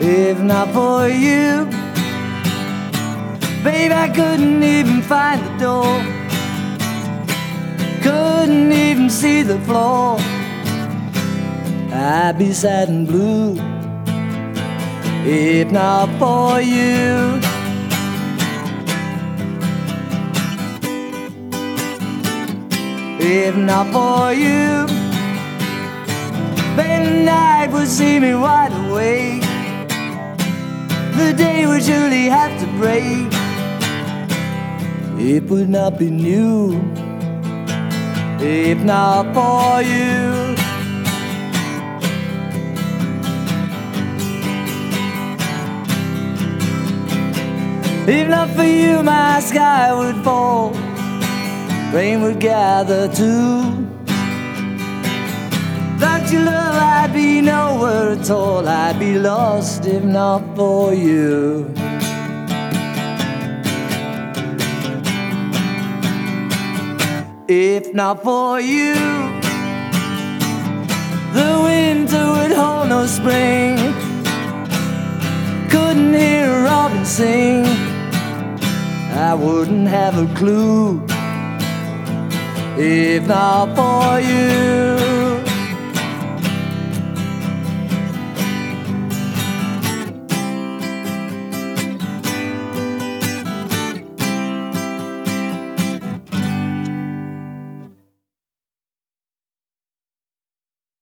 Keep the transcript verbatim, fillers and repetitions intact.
If not for you, babe, I couldn't even find the door, couldn't even see the floor. I'd be sad and blue if not for you. If not for you, babe, the night would see me wide awake. The day would surely have to break. It would not be new if not for you. If not for you, my sky would fall, rain would gather too. Without your love, I'd be nowhere at all. I'd be lost if not for you. If not for you, the winter would hold no spring, couldn't hear a robin sing, I wouldn't have a clue if not for you.